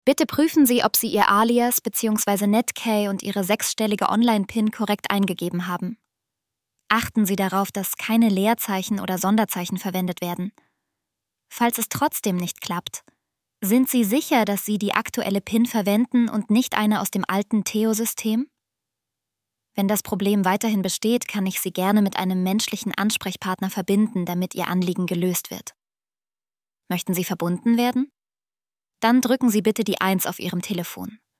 Bitte prüfen Sie, ob Sie Ihr Alias bzw. Netkey und Ihre 6-stellige Online-PIN korrekt eingegeben haben. Achten Sie darauf, dass keine Leerzeichen oder Sonderzeichen verwendet werden. Falls es trotzdem nicht klappt, sind Sie sicher, dass Sie die aktuelle PIN verwenden und nicht eine aus dem alten Theo-System? Wenn das Problem weiterhin besteht, kann ich Sie gerne mit einem menschlichen Ansprechpartner verbinden, damit Ihr Anliegen gelöst wird. Möchten Sie verbunden werden? Dann drücken Sie bitte die 1 auf Ihrem Telefon.